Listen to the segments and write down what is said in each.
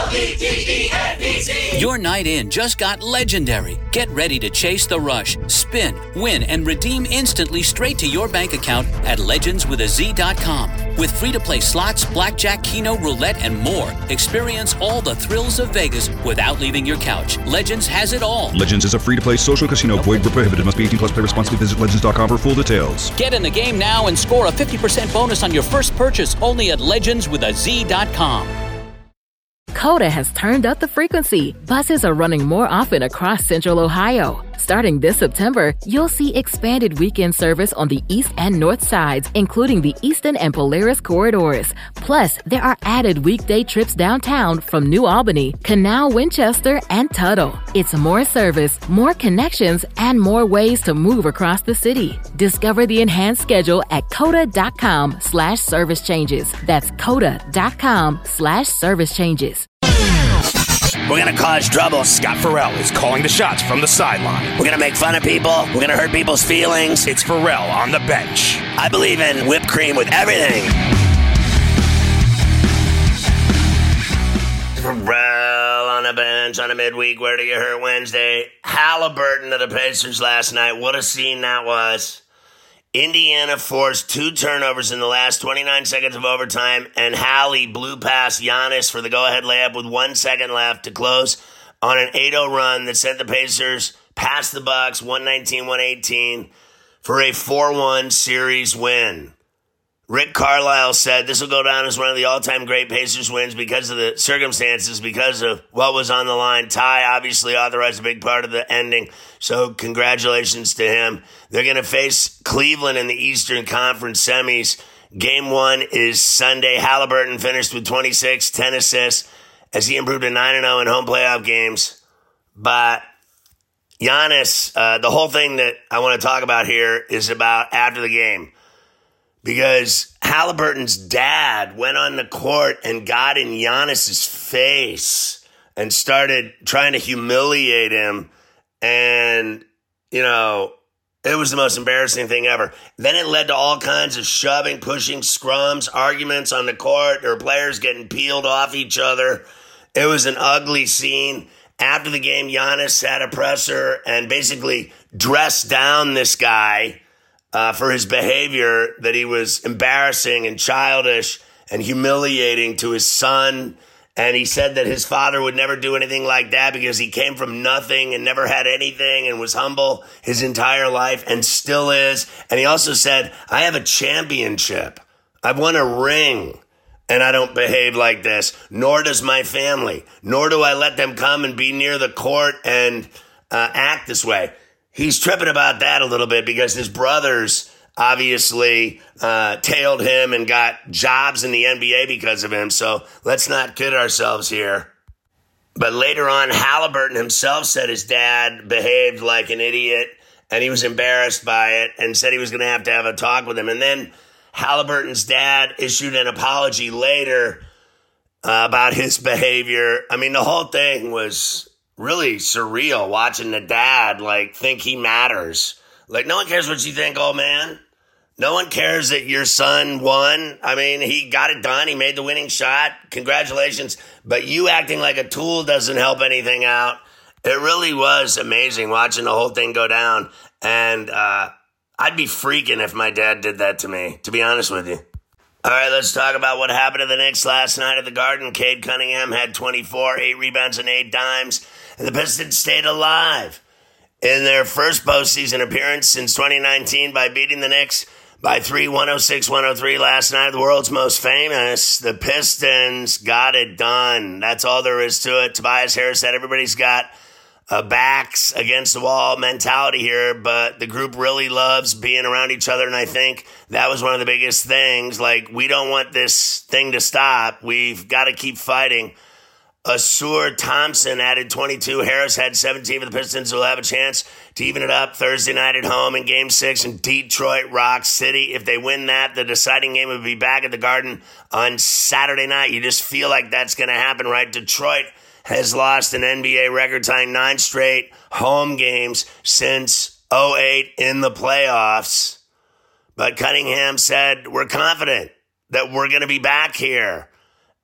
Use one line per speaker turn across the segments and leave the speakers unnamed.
LEGENDZ. Your night in just got legendary. Get ready to chase the rush, spin, win, and redeem instantly straight to your bank account at legendswithaz.com. With free-to-play slots, blackjack, keno, roulette, and more, experience all the thrills of Vegas without leaving your couch. Legends has it all.
Legends is a free-to-play social casino. Void where prohibited. Must be 18 plus. Play responsibly. Visit legends.com for full details.
Get in the game now and score a 50% bonus on your first purchase only at legendswithaz.com.
Coda has turned up the frequency. Buses are running more often across Central Ohio. Starting this September, you'll see expanded weekend service on the east and north sides, including the Eastern and Polaris corridors. Plus, there are added weekday trips downtown from New Albany, Canal, Winchester, and Tuttle. It's more service, more connections, and more ways to move across the city. Discover the enhanced schedule at coda.com/service changes. That's coda.com/service changes.
We're going to cause trouble. Scott Farrell is calling the shots from the sideline. We're going to make fun of people. We're going to hurt people's feelings. It's Farrell on the bench. I believe in whipped cream with everything. Farrell on the bench on a midweek. Where do you hurt Wednesday? Halliburton to the Pacers last night. What a scene that was. Indiana forced 2 turnovers in the last 29 seconds of overtime, and Hallie blew past Giannis for the go-ahead layup with 1 second left to close on an 8-0 run that sent the Pacers past the Bucks 119-118 for a 4-1 series win. Rick Carlisle said this will go down as one of the all-time great Pacers wins because of the circumstances, because of what was on the line. Ty obviously authorized a big part of the ending, so congratulations to him. They're going to face Cleveland in the Eastern Conference semis. Game 1 is Sunday. Halliburton finished with 26, 10 assists as he improved to 9-0 in home playoff games. But Giannis, the whole thing that I want to talk about here is about after the game. Because Halliburton's dad went on the court and got in Giannis's face and started trying to humiliate him. And, you know, it was the most embarrassing thing ever. Then it led to all kinds of shoving, pushing, scrums, arguments on the court. There were players getting peeled off each other. It was an ugly scene. After the game, Giannis had a presser and basically dressed down this guy for his behavior, that he was embarrassing and childish and humiliating to his son. And he said that his father would never do anything like that because he came from nothing and never had anything and was humble his entire life and still is. And he also said, I have a championship. I've won a ring and I don't behave like this, nor does my family, nor do I let them come and be near the court and act this way. He's tripping about that a little bit because his brothers obviously tailed him and got jobs in the NBA because of him. So let's not kid ourselves here. But later on, Halliburton himself said his dad behaved like an idiot and he was embarrassed by it and said he was going to have a talk with him. And then Halliburton's dad issued an apology later about his behavior. I mean, the whole thing was really surreal, watching the dad think he matters. No one cares what you think, old man. No one cares that your son won. I mean, he got it done. He made the winning shot. Congratulations. But you acting like a tool doesn't help anything out. It really was amazing watching the whole thing go down. And I'd be freaking if my dad did that to me, to be honest with you. All right, let's talk about what happened to the Knicks last night at the Garden. Cade Cunningham had 24, 8 rebounds and 8 dimes, and the Pistons stayed alive in their first postseason appearance since 2019 by beating the Knicks by 3, 106-103 last night. The world's most famous. The Pistons got it done. That's all there is to it. Tobias Harris said everybody's got backs against the wall mentality here, but the group really loves being around each other, and I think that was one of the biggest things. We don't want this thing to stop. We've got to keep fighting. Asur Thompson added 22. Harris had 17 for the Pistons, who will have a chance to even it up Thursday night at home in Game 6 in Detroit Rock City. If they win that, the deciding game would be back at the Garden on Saturday night. You just feel like that's going to happen, right? Detroit has lost an NBA record-tying 9 straight home games since 2008 in the playoffs. But Cunningham said, we're confident that we're going to be back here.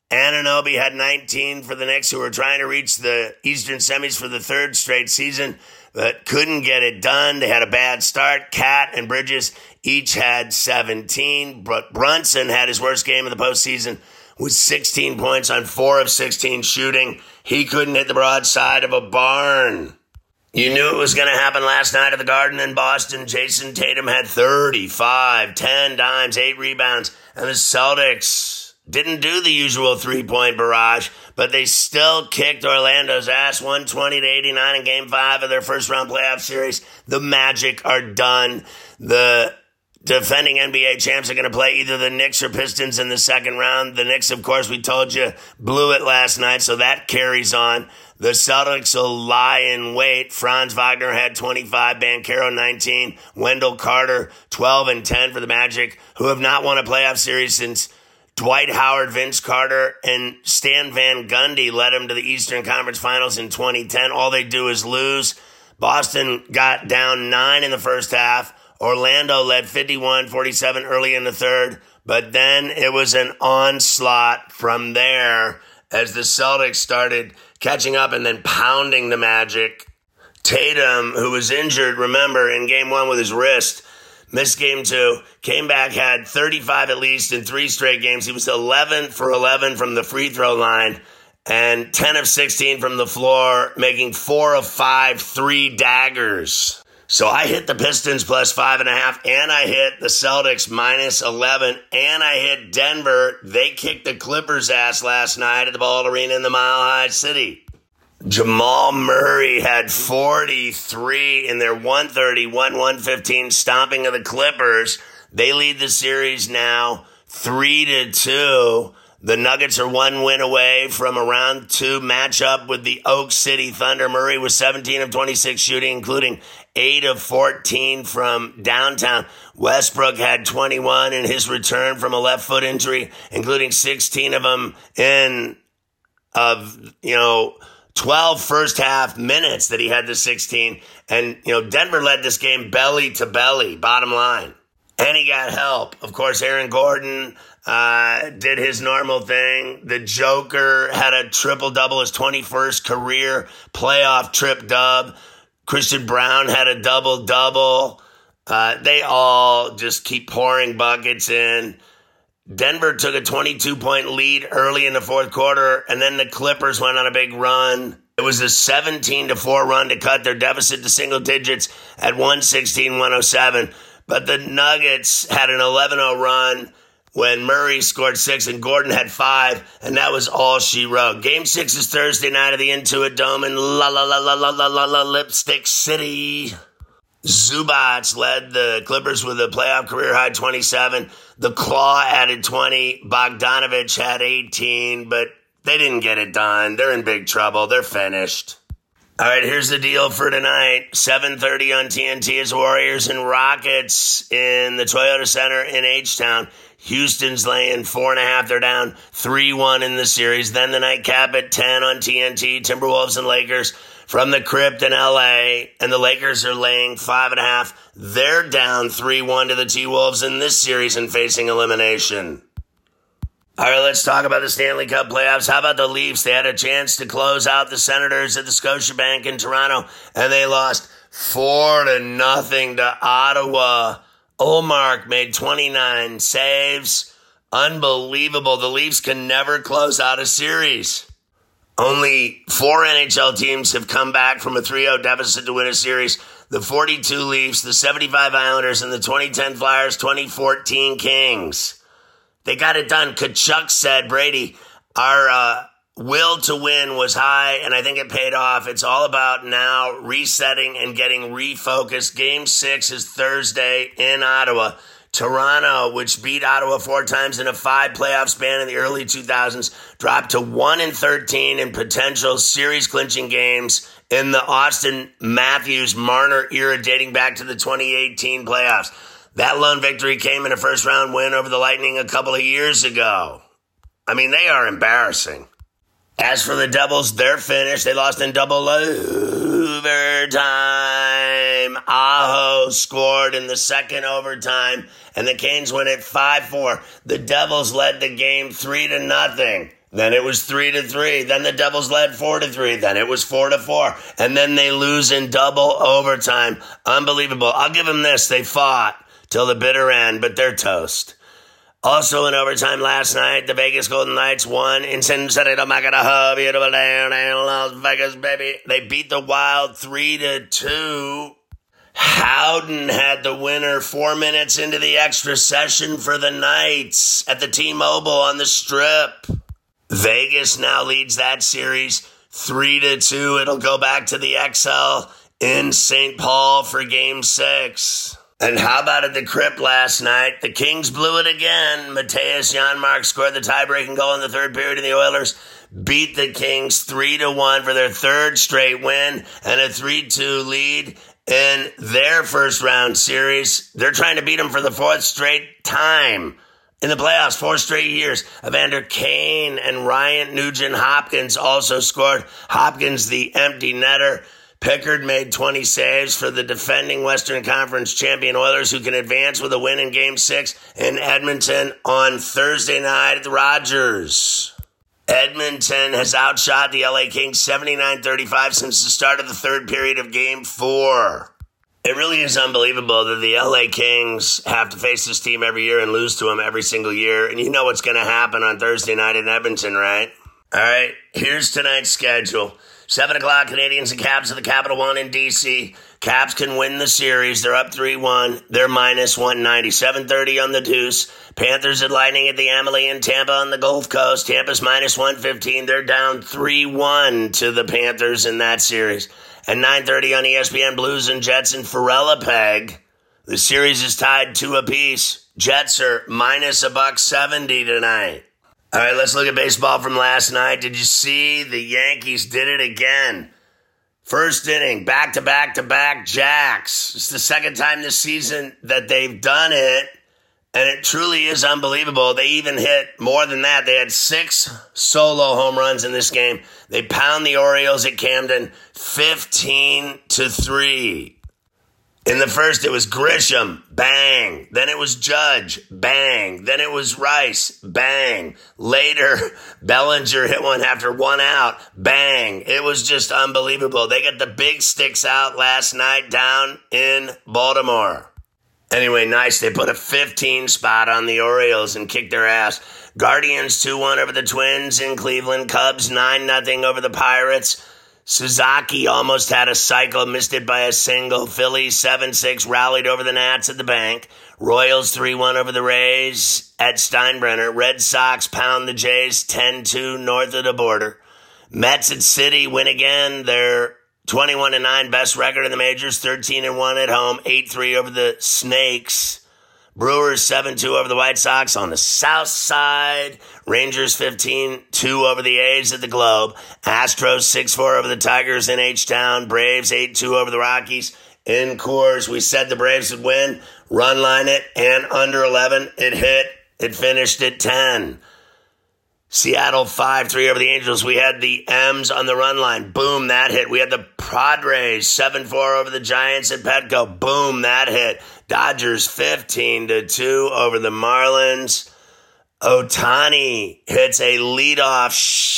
Anunoby had 19 for the Knicks, who were trying to reach the Eastern semis for the third straight season, but couldn't get it done. They had a bad start. Cat and Bridges each had 17. But Brunson had his worst game of the postseason with 16 points on 4 of 16 shooting. He couldn't hit the broadside of a barn. You knew it was going to happen last night at the Garden in Boston. Jason Tatum had 35, 10 dimes, 8 rebounds, and the Celtics didn't do the usual three-point barrage, but they still kicked Orlando's ass 120-89 in Game 5 of their first-round playoff series. The Magic are done. The defending NBA champs are going to play either the Knicks or Pistons in the second round. The Knicks, of course, we told you, blew it last night, so that carries on. The Celtics will lie in wait. Franz Wagner had 25, Banchero 19, Wendell Carter 12 and 10 for the Magic, who have not won a playoff series since Dwight Howard, Vince Carter, and Stan Van Gundy led them to the Eastern Conference Finals in 2010. All they do is lose. Boston got down 9 in the first half. Orlando led 51-47 early in the third, but then it was an onslaught from there as the Celtics started catching up and then pounding the Magic. Tatum, who was injured, remember, in Game 1 with his wrist, missed Game 2, came back, had 35 at least in 3 straight games. He was 11 for 11 from the free throw line and 10 of 16 from the floor, making 4 of 5 3 daggers. So I hit the Pistons plus 5.5, and I hit the Celtics minus 11, and I hit Denver. They kicked the Clippers' ass last night at the Ball Arena in the Mile High City. Jamal Murray had 43 in their 130-115 stomping of the Clippers. They lead the series now 3-2. The Nuggets are 1 win away from a round 2 matchup with the Oak City Thunder. Murray was 17 of 26 shooting, including 8 of 14 from downtown. Westbrook had 21 in his return from a left foot injury, including 16 of them in 12 first half minutes that he had the 16. And, Denver led this game belly to belly, bottom line. And he got help. Of course, Aaron Gordon did his normal thing. The Joker had a triple-double, his 21st career playoff trip dub. Christian Brown had a double-double. They all just keep pouring buckets in. Denver took a 22-point lead early in the fourth quarter, and then the Clippers went on a big run. It was a 17-4 run to cut their deficit to single digits at 116-107. But the Nuggets had an 11-0 run when Murray scored 6 and Gordon had 5, and that was all she wrote. Game 6 is Thursday night at the Intuit Dome in Lipstick City. Zubac led the Clippers with a playoff career-high 27. The Claw added 20. Bogdanovich had 18, but they didn't get it done. They're in big trouble. They're finished. All right, here's the deal for tonight. 7:30 on TNT is Warriors and Rockets in the Toyota Center in H-Town. Houston's laying 4.5. They're down 3-1 in the series. Then the nightcap at 10 on TNT. Timberwolves and Lakers from the Crypt in L.A. And the Lakers are laying 5.5. They're down 3-1 to the T-Wolves in this series and facing elimination. All right, let's talk about the Stanley Cup playoffs. How about the Leafs? They had a chance to close out the Senators at the Scotiabank in Toronto, and they lost 4-0 to Ottawa. Ullmark made 29 saves. Unbelievable. The Leafs can never close out a series. Only 4 NHL teams have come back from a 3-0 deficit to win a series. The 42 Leafs, the 75 Islanders, and the 2010 Flyers, 2014 Kings. They got it done. Kachuk said, Brady, our will to win was high, and I think it paid off. It's all about now resetting and getting refocused. Game 6 is Thursday in Ottawa. Toronto, which beat Ottawa 4 times in a 5 playoff span in the early 2000s, dropped to 1-13 in potential series-clinching games in the Austin Matthews-Marner era dating back to the 2018 playoffs. That lone victory came in a first-round win over the Lightning a couple of years ago. I mean, they are embarrassing. As for the Devils, they're finished. They lost in double overtime. Aho scored in the second overtime, and the Canes win it 5-4. The Devils led the game 3-0. Then it was 3-3. Then the Devils led 4-3. Then it was 4-4. And then they lose in double overtime. Unbelievable. I'll give them this. They fought till the bitter end, but they're toast. Also in overtime last night, the Vegas Golden Knights won in Cincinnati, beautiful down Las Vegas, baby. They beat the Wild 3-2. Howden had the winner 4 minutes into the extra session for the Knights at the T-Mobile on the Strip. Vegas now leads that series 3-2. It'll go back to the XL in St. Paul for Game 6. And how about at the Crypt last night? The Kings blew it again. Matthias Janmark scored the tie-breaking goal in the third period, and the Oilers beat the Kings 3-1 for their third straight win and a 3-2 lead in their first-round series. They're trying to beat them for the fourth straight time in the playoffs, 4 straight years. Evander Kane and Ryan Nugent-Hopkins also scored. Hopkins, the empty netter. Pickard made 20 saves for the defending Western Conference champion Oilers, who can advance with a win in Game 6 in Edmonton on Thursday night at the Rogers. Edmonton has outshot the LA Kings 79-35 since the start of the third period of Game 4. It really is unbelievable that the LA Kings have to face this team every year and lose to them every single year. And you know what's going to happen on Thursday night in Edmonton, right? All right, here's tonight's schedule. 7 o'clock, Canadians and Caps at the Capital One in D.C. Caps can win the series. They're up 3-1. They're minus 190. 7:30 on the Deuce. Panthers at Lightning at the Amalie in Tampa on the Gulf Coast. Tampa's minus 115. They're down 3-1 to the Panthers in that series. At 9:30 on ESPN, Blues and Jets in Ferrellapeg. The series is tied 2 apiece. Jets are minus $170 tonight. All right, let's look at baseball from last night. Did you see the Yankees did it again? First inning, back-to-back jacks. It's the second time this season that they've done it, and it truly is unbelievable. They even hit more than that. They had 6 solo home runs in this game. They pound the Orioles at Camden 15-3. In the first, it was Grisham, bang. Then it was Judge, bang. Then it was Rice, bang. Later, Bellinger hit one after 1 out, bang. It was just unbelievable. They got the big sticks out last night down in Baltimore. Anyway, nice. They put a 15 spot on the Orioles and kicked their ass. Guardians 2-1 over the Twins in Cleveland. Cubs 9-0 over the Pirates. Suzaki almost had a cycle, missed it by a single. Phillies 7-6 rallied over the Nats at the bank. Royals 3-1 over the Rays at Steinbrenner. Red Sox pound the Jays 10-2 north of the border. Mets at City win again. They're 21-9, best record in the majors, 13-1 at home, 8-3 over the Snakes. Brewers 7-2 over the White Sox on the south side. Rangers 15-2 over the A's at the Globe. Astros 6-4 over the Tigers in H-Town. Braves 8-2 over the Rockies in Coors. We said the Braves would win. Run line it and under 11. It hit. It finished at 10. Seattle 5-3 over the Angels. We had the M's on the run line. Boom, that hit. We had the Padres 7-4 over the Giants at Petco. Boom, that hit. Dodgers 15-2 over the Marlins. Ohtani hits a leadoff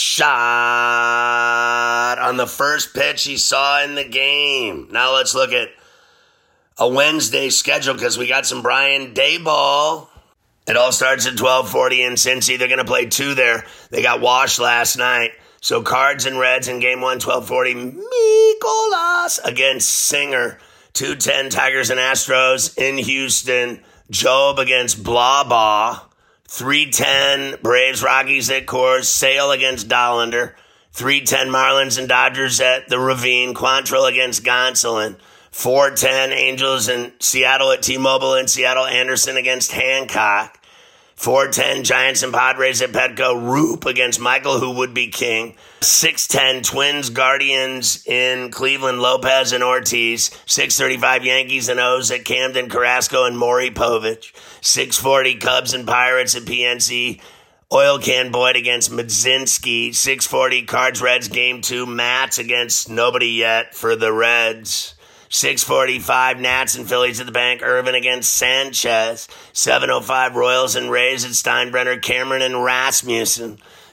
shot on the first pitch he saw in the game. Now let's look at a Wednesday schedule because we got some Brian Daboll. It all starts at 12:40 in Cincy. They're going to play 2 there. They got washed last night. So Cards and Reds in Game 1, 12:40. Mikolas against Singer. 2:10 Tigers and Astros in Houston. Job against Blabah. 3:10 Braves Rockies at Coors. Sale against Dollander. 3:10 Marlins and Dodgers at the Ravine. Quantrill against Gonsolin. 4:10 Angels and Seattle at T-Mobile in Seattle. Anderson against Hancock. 4:10 Giants and Padres at Petco. Roop against Michael, who would be king. 6:10 Twins Guardians in Cleveland. Lopez and Ortiz. 6:35 Yankees and O's at Camden. Carrasco and Maury Povich. 6:40 Cubs and Pirates at PNC. Oil Can Boyd against Mydzinski. 6:40 Cards Reds Game 2. Mats against nobody yet for the Reds. 6:45 Nats and Phillies at the bank. Irvin against Sanchez. 7:05 Royals and Rays at Steinbrenner. Cameron and Rasmussen.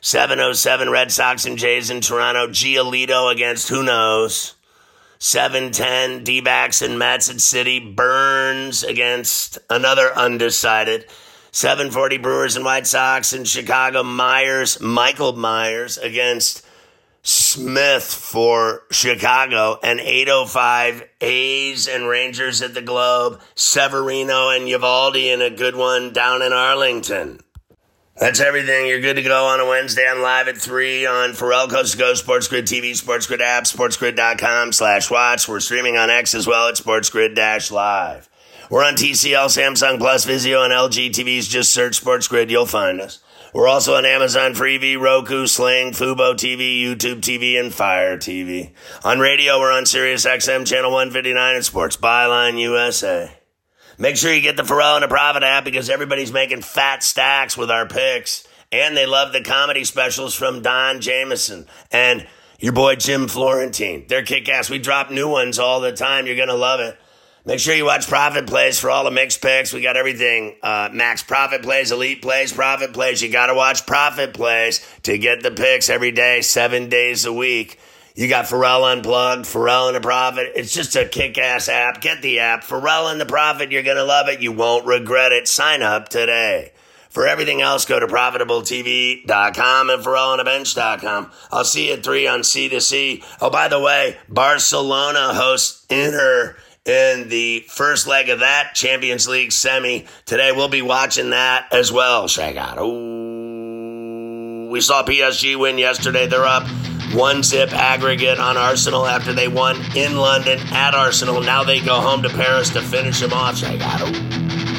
7:07 Red Sox and Jays in Toronto. Giolito against who knows. 7:10 D-backs and Mets at Citi. Burns against another undecided. 7:40 Brewers and White Sox in Chicago. Michael Myers against Smith for Chicago. And 8:05 A's and Rangers at the Globe. Severino and Eovaldi in a good one down in Arlington. That's everything. You're good to go on a Wednesday. I'm live at 3 on Pharrell Coast to Coast, Sports Grid TV, Sports Grid app, sportsgrid.com/watch. We're streaming on X as well at SportsGrid-Live. We're on TCL, Samsung Plus, Vizio, and LG TVs. Just search Sports Grid. You'll find us. We're also on Amazon Freevee, Roku, Sling, Fubo TV, YouTube TV, and Fire TV. On radio, we're on Sirius XM Channel 159 at Sports Byline USA. Make sure you get the Pharrell and the Profit app because everybody's making fat stacks with our picks. And they love the comedy specials from Don Jameson and your boy Jim Florentine. They're kick-ass. We drop new ones all the time. You're going to love it. Make sure you watch Profit Plays for all the mixed picks. We got everything. Max Profit Plays, Elite Plays, Profit Plays. You got to watch Profit Plays to get the picks every day, 7 days a week. You got Pharrell Unplugged, Pharrell and the Profit. It's just a kick-ass app. Get the app. Pharrell and the Profit. You're going to love it. You won't regret it. Sign up today. For everything else, go to ProfitableTV.com and PharrellOnTheBench.com. I'll see you at 3 on C2C. Oh, by the way, Barcelona hosts Inter in the first leg of that Champions League semi. Today we'll be watching that as well. Check out. Ooh. We saw PSG win yesterday. They're up 1-0 aggregate on Arsenal after they won in London at Arsenal. Now they go home to Paris to finish them off. Check out. Ooh.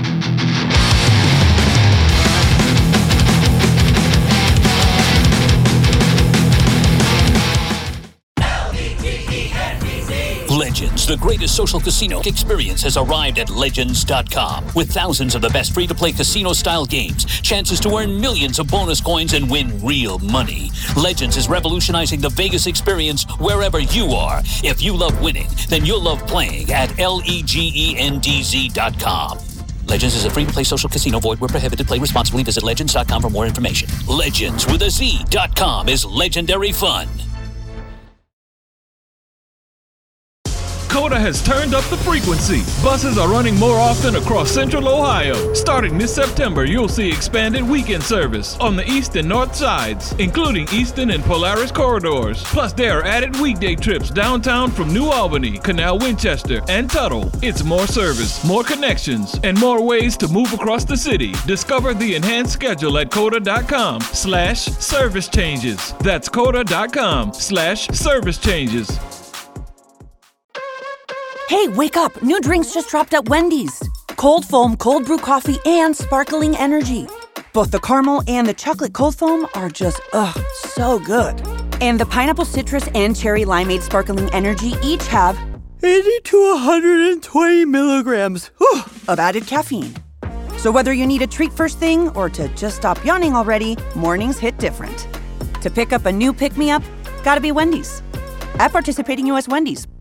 Legends, the greatest social casino experience, has arrived at Legends.com. With thousands of the best free-to-play casino-style games, chances to earn millions of bonus coins and win real money. Legends is revolutionizing the Vegas experience wherever you are. If you love winning, then you'll love playing at LEGENDZ.com. Legends is a free-to-play social casino. Void where prohibited. Play responsibly. Visit Legends.com for more information. Legends with a Z.com is legendary fun.
COTA has turned up the frequency. Buses are running more often across Central Ohio. Starting this September, you'll see expanded weekend service on the east and north sides, including Eastern and Polaris corridors. Plus, there are added weekday trips downtown from New Albany, Canal Winchester, and Tuttle. It's more service, more connections, and more ways to move across the city. Discover the enhanced schedule at COTA.com/service changes. That's COTA.com/service changes.
Hey, wake up! New drinks just dropped at Wendy's. Cold foam, cold brew coffee, and sparkling energy. Both the caramel and the chocolate cold foam are just, so good. And the pineapple citrus and cherry limeade sparkling energy each have 80 to 120 milligrams of added caffeine. So whether you need a treat first thing or to just stop yawning already, mornings hit different. To pick up a new pick-me-up, gotta be Wendy's. At participating U.S. Wendy's.